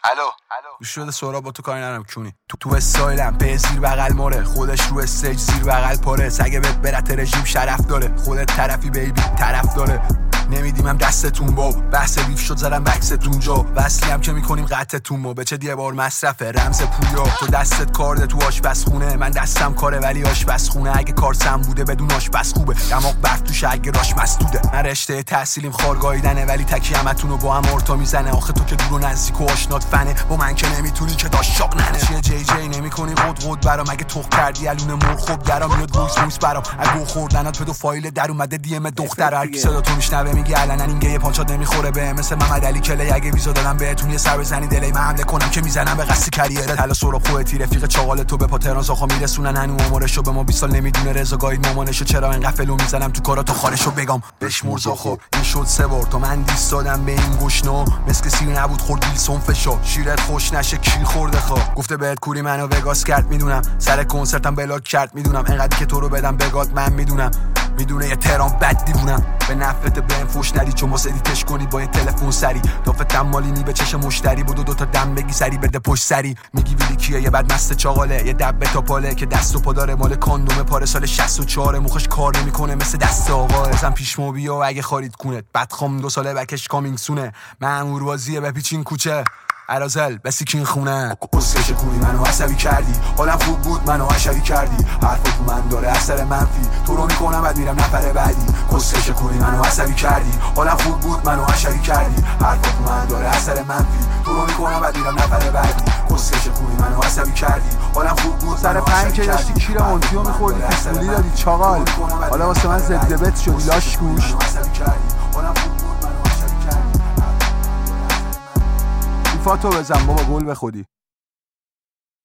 الو گوش شده سهراب با تو کاری ندارم کونی تو استایلم به زیر بغل ماره خودش رو استیج زیر بغل پاره سگه بهت برت رژیم شرف داره خودت طرفی بیبی طرف داره نمیدیم هم دستتون با بحث ریف شد زدم بکستون جا وصلی هم که میکنیم قطعتون ما بچه یه بار مصرفه رمز پویا تو دستت کارده تو آشپزخونه من دستم کاره ولی آشپزخونه اگه کار سم بوده بدون آشپز خوبه دماغ برف توشه اگه راش مسدوده من رشته تحصیلیم خارگاییدنه ولی تکی همتونو با هم ارتا میزنه آخه تو که دور و نزدیک و آشنات فنه با من که نمیتونی که داشاق ننه چیه جی جی نمیکنی قد برام اگه تخ کردی الون مر خوب درام میاد وایس برام اگه خوردنات پدو فایل در اومده دی ام دختر هر کی صدا تو میشنوه میگه علنا این گه پانچات نمیخوره به مثل محمد علی کلی اگه ویزا دادم بهتون یه سر بزنی دلی من حمله کنم که میزنم به قصد کریره حالا سورا خوتی رفیق چاغال تو به پاتران زاخا میرسونن هنو عمرشو به ما 20 سال نمیدونه رضا گاید مامانشو چرا این قفلو میزنم تو کارا تو خارشو بگم بشمور زاخا این شد 3 بار تو من دیس دادم به این گوشنا مسک سیر نبود خورد ویلسون فشا شیرت خوش نشه کی خورده خا گفته بهت کوری منو وگاس کرد میدونم سر کنسرتم بلاک کرد میدونم انقدر که تو رو بدم بگات من میدونم یه تهران بد دیوونم به نفرت بهم فوش ندی چون واسه ادیتش کنید با یه تلفن سری دافت مالینی به چش مشتری بودو 2 تا دم بگی سری بده پشت سری میگی ویلی کیه یه بعد مست چاغاله یه دبه تا پاله که دست و پا داره مال کاندوم پاره سال 64 موخش کار نمیکنه مثل دست آقا ازم پیش مو بیا اگه خارید کونت بدخوام 2 ساله بکش کامینگ سونه مامور بازیه بپیچین کوچه ارازل بسیکین خونه قصهش کوری منو عصبی کردی حالم خوب بود منو عشقی کردی حرفت من داره اثر منفی تو رو میکنم بعد میرم نفر بعدی قصهش کوری منو عصبی کردی حالم خوب بود منو عشقی کردی حرفت من داره اثر منفی تو رو میکنم بعد میرم نفر بعدی قصهش کوری منو عصبی کردی حالم خوب بود سر 5 که داشتی کیر مونتیو میخوردی پیسولی دادی چاغال حالا واسه من ضد بت شدی لاش گوش فاتو بزن بابا گل به خودی